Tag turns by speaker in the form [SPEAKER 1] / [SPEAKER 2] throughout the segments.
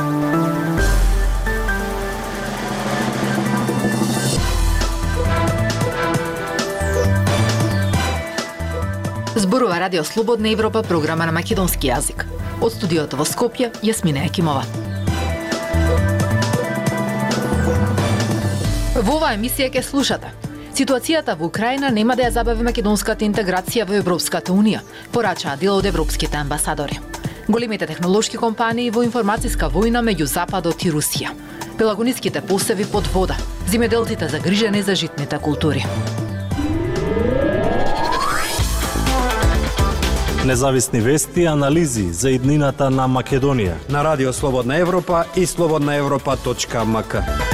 [SPEAKER 1] Зборува Радио Слободна Европа, програма на македонски јазик. Од студиото во Скопје, Јасмина Екимова. Во оваа емисија ќе слушате: ситуацијата во Украина нема да ја забави македонската интеграција во Европската унија, порачаа дел од европските амбасадори. Големите технолошки компании во информацијска војна меѓу Западот и Русија. Пелагониските посеви под вода. Земјоделците загрижени за житните култури.
[SPEAKER 2] Независни вести и анализи за иднината на Македонија
[SPEAKER 3] на Радио Слободна Европа и slobodnaevropa.mk.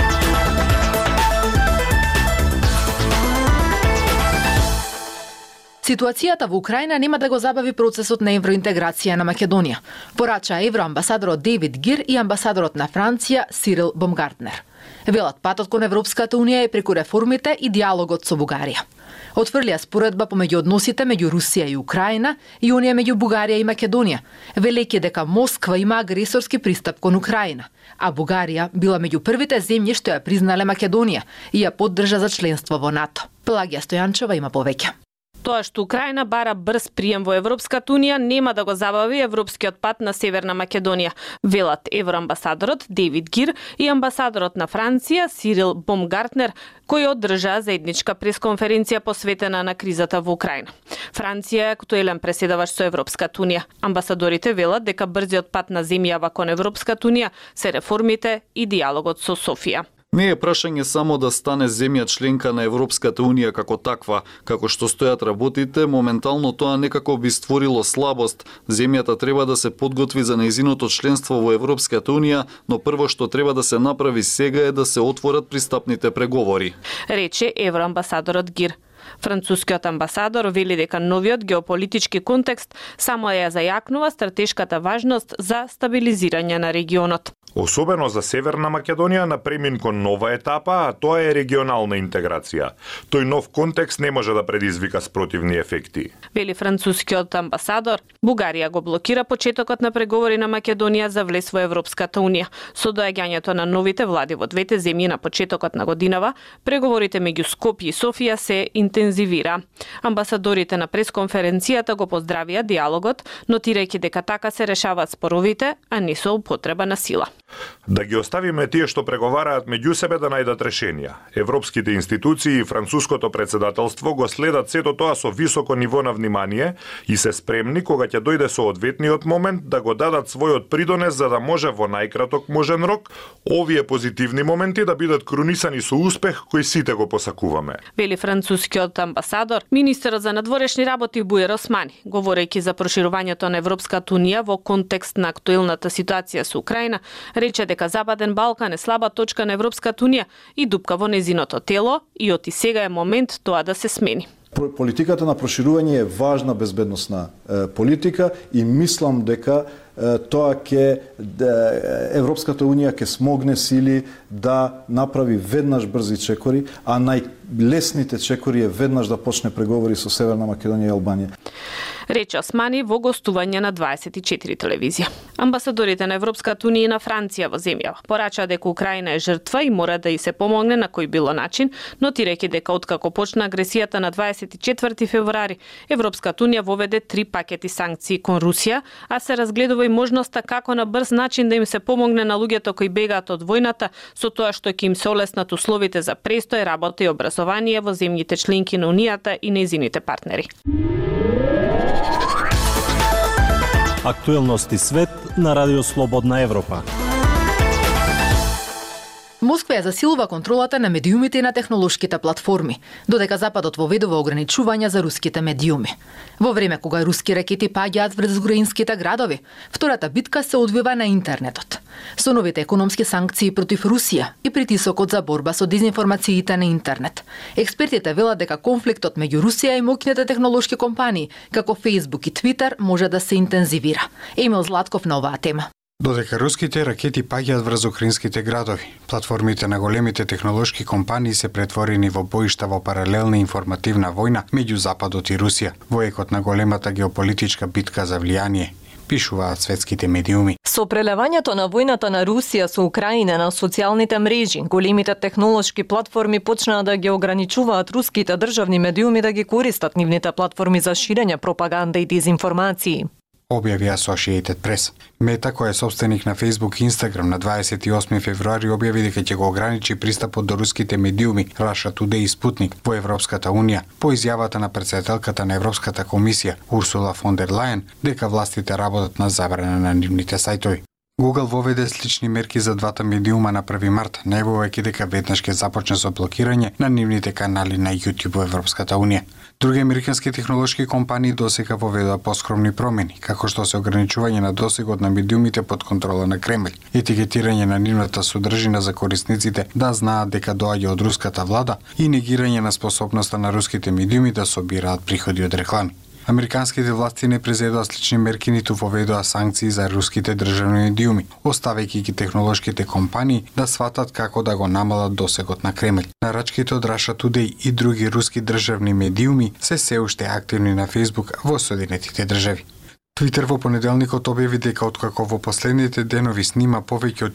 [SPEAKER 1] Ситуацијата во Украина нема да го забави процесот на евроинтеграција на Македонија, порача евроамбасадорот Дейвид Гир и амбасадорот на Франција Сирил Бомгартнер. Велат патот кон Европската унија е преку реформите и диалогот со Бугарија. Отфрлија споредба помеѓу односите меѓу Русија и Украина и унија меѓу Бугарија и Македонија, велејќи дека Москва има агресорски пристап кон Украина, а Бугарија била меѓу првите земји што ја признале Македонија и ја поддржа за членство во НАТО. Пелагија Стојанчева има повеќе.
[SPEAKER 4] Тоа што Украина бара брз прием во Европската унија нема да го забави европскиот пат на Северна Македонија, велат евроамбасадорот Дейвид Гир и амбасадорот на Франција Сирил Бомгартнер, кој одржа заедничка пресконференција посветена на кризата во Украина. Франција е актуелен преседавач со Европската унија. Амбасадорите велат дека брзиот пат на земјава кон Европската унија се реформите и диалогот со Софија.
[SPEAKER 5] Не е прашање само да стане земја членка на Европската унија како таква, како што стојат работите, моментално тоа некако би створило слабост. Земјата треба да се подготви за нејзиното членство во Европската унија, но прво што треба да се направи сега е да се отворат пристапните преговори,
[SPEAKER 4] рече евроамбасадорот Гир. Францускиот амбасадор вели дека новиот геополитички контекст само ја зајакнува стратешката важност за стабилизирање на регионот.
[SPEAKER 6] Особено за Северна Македонија на премин кон нова етапа, а тоа е регионална интеграција. Тој нов контекст не може да предизвика спротивни ефекти.
[SPEAKER 4] Вели францускиот амбасадор, Бугарија го блокира почетокот на преговори на Македонија за влез во Европската унија. Со доаѓањето на новите влади во двете земји на почетокот на годинава, преговорите меѓу Скопје и Софија се интензивира. Амбасадорите на пресконференцијата го поздравија диалогот, нотирајќи дека така се решаваат споровите, а не со употреба на сила.
[SPEAKER 6] Да ги оставиме тие што преговараат меѓу себе да најдат решенија. Европските институции и француското председателство го следат сето тоа со високо ниво на внимание и се спремни кога ќе дојде соодветниот момент да го дадат својот придонес за да може во најкраток можен рок овие позитивни моменти да бидат кронисани со успех кој сите го посакуваме.
[SPEAKER 4] Вели францускиот амбасадор, министерот за надворешни работи Буер Османи, говорејќи за проширувањето на Европската унија во контекст на актуелната ситуација со Украина, рече дека Западен Балкан е слаба точка на Европската унија и дупка во незиното тело и оти сега е момент тоа да се смени.
[SPEAKER 7] Политиката на проширување е важна безбедносна политика и мислам дека тоа ќе Европската унија ќе смогне сили да направи веднаш брзи чекори, а најлесните чекори е веднаш да почне преговори со Северна Македонија и Албанија.
[SPEAKER 4] Рече Османи во гостување на 24 телевизија. Амбасадорите на Европската унија и на Франција во земјава порачаа дека Украина е жртва и мора да ѝ се помогне на кој било начин, нотирајќи дека откако почна агресијата на 24 февруари, Европската унија воведе 3 пакети санкции кон Русија, а се разгледува и можноста како на брз начин да им се помогне на луѓето кои бегаат од војната, со тоа што ќе им се олеснат условите за престој, работа и образование во земјите членки на Унијата и нејзините партнери.
[SPEAKER 2] Актуелности свет на Радио Слободна Европа.
[SPEAKER 1] Москва ја засилува контролата на медиумите и на технолошките платформи, додека Западот воведува ограничувања за руските медиуми. Во време кога руски ракети паѓаат врз украинските градови, втората битка се одвива на интернетот. Со новите економски санкции против Русија и притисокот за борба со дезинформациите на интернет. Експертите велат дека конфликтот меѓу Русија и моќните технолошки компании, како Facebook и Twitter, може да се интензивира. Емил Златков на оваа тема.
[SPEAKER 8] Додека руските ракети паѓаат врз украинските градови, платформите на големите технолошки компании се претворени во боишта во паралелна информативна војна меѓу Западот и Русија, во екот на големата геополитичка битка за влијание. пишуваат светските медиуми.
[SPEAKER 9] Со прелевањето на војната на Русија со Украина на социјалните мрежи, големите технолошки платформи почнаа да ги ограничуваат руските државни медиуми да ги користат нивните платформи за ширење пропаганда и дезинформации.
[SPEAKER 8] Објави Associated Press. Мета, која е собственик на Facebook и Instagram, на 28 февруари објави дека ќе го ограничи пристапот до руските медиуми Russia Today и Sputnik во Европската Унија, по изјавата на претседателката на Европската комисија Урсула фон дер Лајен дека властите работат на забрана на нивните сајтови. Google воведе слични мерки за двата медиума на 1 март, најавувајќи дека веднаш ќе започне со блокирање на нивните канали на YouTube во Европската Унија. Други американски технолошки компании досега воведоа поскромни промени, како што се ограничување на досегот на медиумите под контрола на Кремљ, етикетирање на нивната содржина за корисниците да знаат дека доаѓа од руската влада и негирање на способноста на руските медиуми да собираат приходи од реклами. Американските власти не презедоа слични мерки ниту воведоа санкции за руските државни медиуми, оставајќи ги технолошките компании да сватат како да го намалат досегот на Кремљ. Нарачките од Russia Today и други руски државни медиуми се уште активни на Facebook во Соединетите држави. Твитер во понеделникот објави дека откако во последните денови снима повеќе од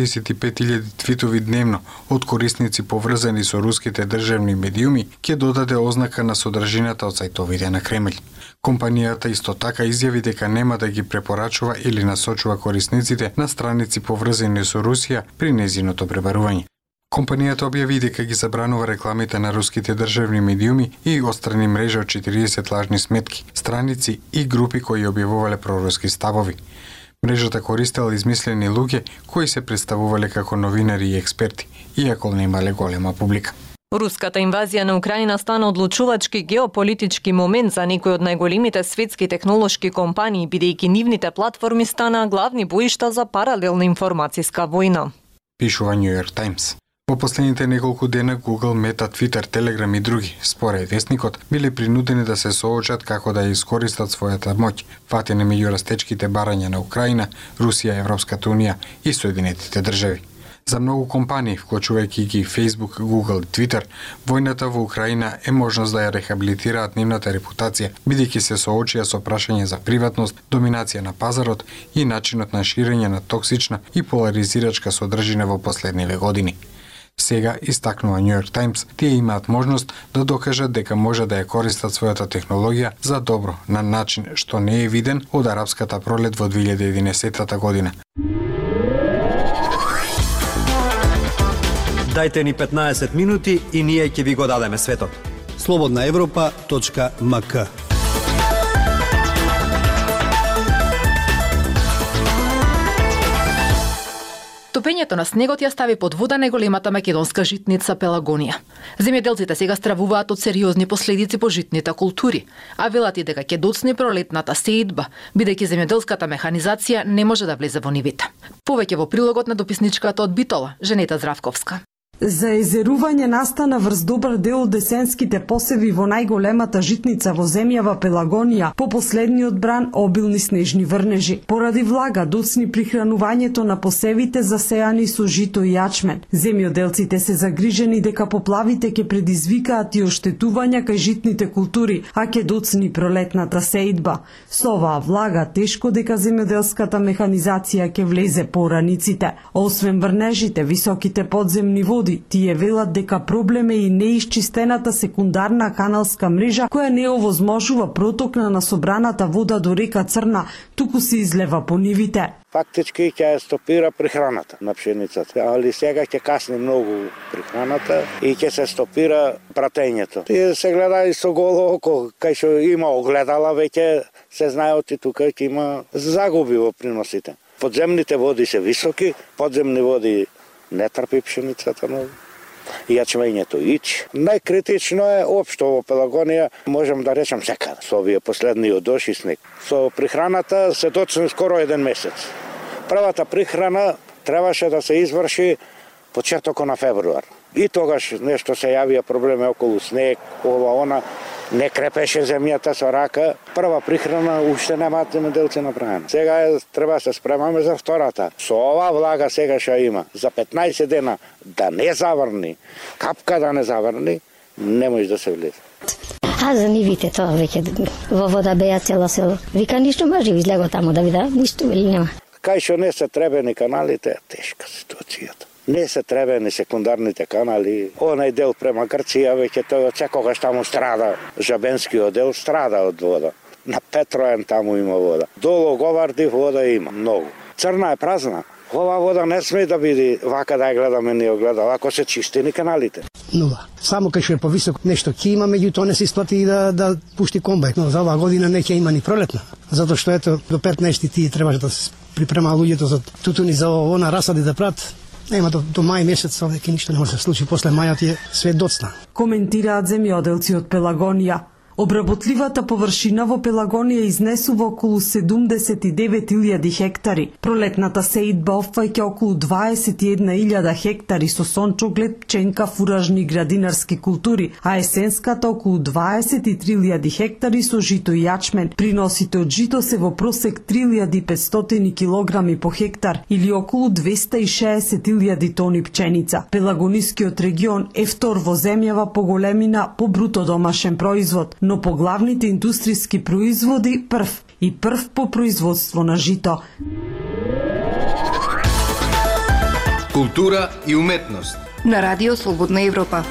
[SPEAKER 8] 45.000 твитови дневно од корисници поврзани со руските државни медиуми, ќе додаде ознака на содржината од сајтовите на Кремљ. Компанијата исто така изјави дека нема да ги препорачува или насочува корисниците на страници поврзани со Русија при незиното пребарување. Компанијата објави дека ги забранува рекламите на руските државни медиуми и отстрани мрежа од 40 лажни сметки, страници и групи кои објавувале проруски ставови. Мрежата користела измислени луѓе кои се представувале како новинари и експерти, иако немале голема публика.
[SPEAKER 9] Руската инвазија на Украина стана одлучувачки геополитички момент за некои од најголемите светски технолошки компании, бидејќи нивните платформи станаа главни боишта за паралелна информацијска војна.
[SPEAKER 8] Пишува New York Times. Во последните неколку дена Google, Meta, Twitter, Telegram и други, според вестникот, биле принудени да се соочат како да ја искористат својата моќ, фатени меѓу растечките барања на Украина, Русија, Европската Унија и Соединетите држави. За многу компании, вклучувајќи ги Facebook, Google и Twitter, војната во Украина е можност да ја рехабилитираат нивната репутација, бидејќи се соочија со прашање за приватност, доминација на пазарот и начинот на ширење на токсична и поларизирачка содржина во последниве години. Сега, истакнува New York Times, тие имаат можност да докажат дека може да ја користат својата технологија за добро, на начин што не е виден од арапската пролет во 2011 година.
[SPEAKER 3] Дајте ни 15 минути и ние ќе ви го дадеме светот. slobodnaevropa.mk.
[SPEAKER 1] Топењето на снегот ја стави под вода најголемата македонска житница Пелагонија. Земјоделците сега стравуваат од сериозни последици по житните култури, а велат и дека ќе доцне пролетната сеидба, бидејќи земјоделската механизација не може да влезе во нивите. Повеќе во прилогот на дописничката од Битола, Женета Здравковска.
[SPEAKER 10] Заезерување настана врз добар дел од есенските посеви во најголемата житница во земјава Пелагонија по последниот бран обилни снежни врнежи. Поради влага доцни прихранувањето на посевите засејани со жито и јачмен. Земјоделците се загрижени дека поплавите ќе предизвикаат и оштетувања кај житните култури, а ќе доцни пролетната сеидба. Со оваа влага тешко дека земјоделската механизација ќе влезе по ораниците. Освен врнежите, високите подземни води, тие велат дека проблем е и неисчистената секундарна каналска мрежа која не овозможува протокна на собраната вода до река Црна, туку се излева по нивите.
[SPEAKER 11] Фактички ќе стопира прихраната на пшеницата, али сега ќе касни многу прихраната и ќе се стопира пратењето. И се гледа и со голо око, кај што има огледала веќе се знае оти тука ќе има загуби во приносите. Подземните води се високи, подземни води не трпи пшеницата многу. Јачмењето ич. Најкритично е општо во Пелагонија, можем да речем секаде, со овие последниот дожд и снег. Со прихраната се доцне скоро 1 месец. Првата прихрана требаше да се изврши почетокот на февруар. И тогаш нешто се јавија проблеми околу снег, она, не крепеше земјата со рака. Прва прихрана уште немаат земјоделци направена. Сега треба да се спремаме за втората. Со ова влага сега што има, за 15 дена да не заврни, капка да не заврни, не може да се влезе.
[SPEAKER 12] А за нивите тоа веќе во вода беа цела село. Вика ништо може излего таму да вида, ништо или нема.
[SPEAKER 11] Кај што не се требени каналите, тешка ситуацијата. Не се требени секундарните канали. Онај дел према Грција веќе тоа секогаш таму страда. Жабенскиот дел страда од вода. На Петроен таму има вода. Долу Говарди вода има многу. Црна е празна. Ова вода не сме да биде вака да ја гледаме ние огледала, ако се чистени каналите.
[SPEAKER 13] Нула. Само кај што е повисоко нешто ќе има, меѓутоа не се исплати и да пушти комбај. Но за оваа година не ќе има ни пролетна, затоа што ето до 15 тие требаше да се припремаа луѓето за тутуни за она расади да прат. Нема до мај месец, веќе ништо не може да се случи, после мајот е свет доцна.
[SPEAKER 10] Коментираат земјоделци од Пелагонија. Обработливата површина во Пелагонија изнесува околу 79.000 хектари. Пролетната сеидба опфаќа околу 21.000 хектари со сончоглед, пченка, фуражни градинарски култури, а есенската околу 23.000 хектари со жито и јачмен. Приносите од жито се во просек 3.500 килограми по хектар или околу 260.000 тони пченица. Пелагонискиот регион е втор во земјава по големина по бруто домашен производ, но по главните индустријски производи прв по производство на жито.
[SPEAKER 14] Култура и уметност
[SPEAKER 15] на Радио Слободна Европа.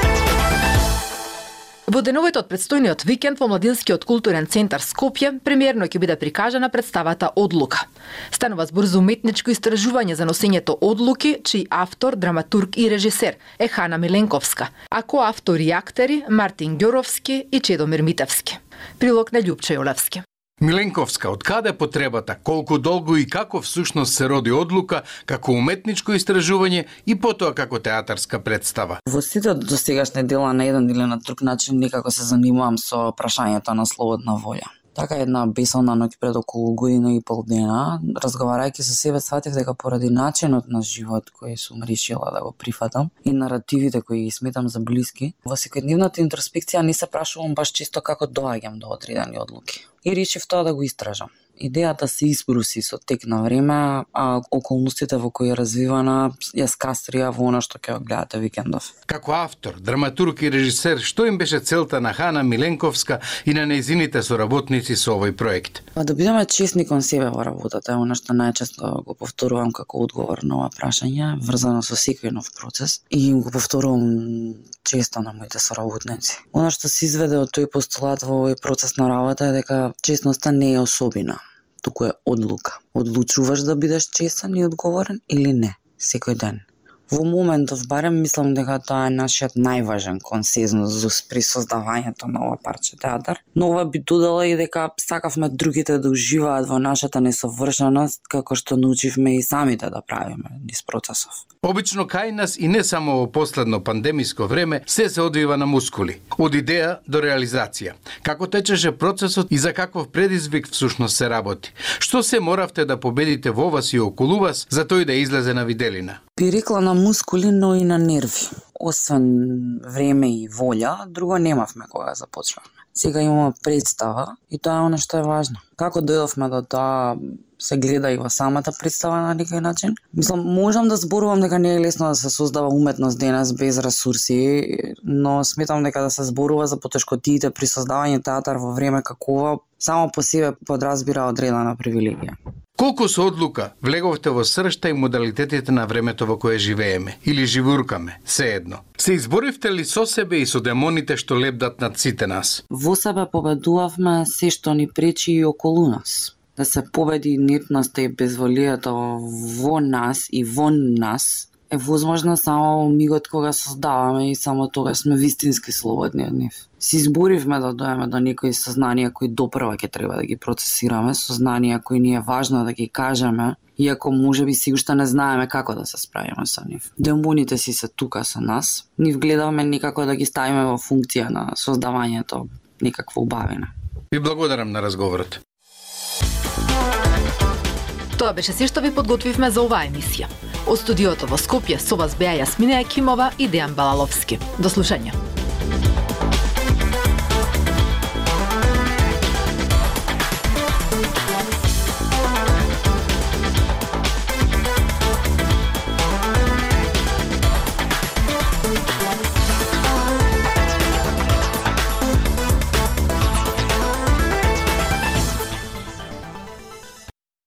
[SPEAKER 1] Во деновите од предстојниот викенд во Младинскиот културен центар Скопје премиерно ќе биде прикажана представата Одлука. Станува збор за уметничко истражување за носењето одлуки, чиј автор, драматург и режисер е Хана Миленковска, а коавтори и актери Мартин Ѓоровски и Чедомир Митевски. Прилог на Љупчо Јолевски.
[SPEAKER 14] Миленковска, од каде потребата, колку долго и како всушност се роди Одлука како уметничко истражување и потоа како театарска представа?
[SPEAKER 16] Во сите досегашни дела на еден или на друг начин некако се занимавам со прашањето на слободна волја. Така една бесилна ноќ пред околу година и пол дена, разговарајќи со себе, сватив дека поради начинот на живот кој сум решила да го прифатам и наративите кои ги сметам за блиски, во секојдневната интроспекција не се прашувам баш чисто како доаѓам до одредени одлуки. И решив тоа да го истражам. Идејата се испруси со тек на време, а околностите во кои е развивана ја скастрија во она што ќе го гледате викендов.
[SPEAKER 14] Како автор, драматург и режисер, што им беше целта на Хана Миленковска и на нејзините соработници со овој проект?
[SPEAKER 16] Да бидеме честни кон себе во работата е она што најчесто го повторувам како одговор на ова прашање, врзано со секој нов процес и го повторувам често на моите соработници. Она што се изведе од тој постулат во овој процес на работа е дека честноста не е особина, туку е одлука. Одлучуваш да бидеш честен и одговорен или не, секој ден. Во моментов барем мислам дека тоа е нашиот најважен консензус при создавањето на ова парче театар, но ова би додала и дека сакавме другите да уживаат во нашата несовршеност, како што научивме и самите да правиме низ процесов.
[SPEAKER 14] Обично кај нас и не само во последно пандемиско време се одвива на мускули, од идеја до реализација. Како течеше процесот и за каков предизвик всушност се работи? Што се моравте да победите во вас и околу вас за тој да излезе на виделина?
[SPEAKER 16] Би рекла на мускули, но и на нерви. Освен време и волја, друго немавме кога започваме. Сега имаме представа и тоа е оно што е важно. Како дојдовме до тоа се гледа и во самата представа на некој начин. Мислам, можам да зборувам дека не е лесно да се создава уметност денес без ресурси, но сметам дека да се зборува за потешкотиите при создавање театар во време како ова само по себе подразбира одредена привилегија.
[SPEAKER 14] Колку со одлука влеговте во сршта и модалитетите на времето во кое живееме или живуркаме, sejedno. Се изборивте ли со себе и со демоните што лебдат над сите нас?
[SPEAKER 16] Во себе победувавме се што ни пречи и околу нас. Да се победи инертноста и безволието во нас и вон нас е возможно само во мигот кога создаваме и само тогаш сме вистински слободни од нив. Си изборивме да дојдеме до некои сознанија кои допрва ќе треба да ги процесираме, сознанија кои ни е важно да ги кажеме, иако можеби си уште не знаеме како да се справиме со нив. Демоните си се тука со нас, нив гледаме некако да ги ставиме во функција на создавањето некаква убавина.
[SPEAKER 14] Ви благодарам на разговорот.
[SPEAKER 1] Тоа беше се што ви подготвивме за оваа емисија. Од студиото во Скопје со вас беа Јасмина Екимова и Дејан Балаловски. До слушање.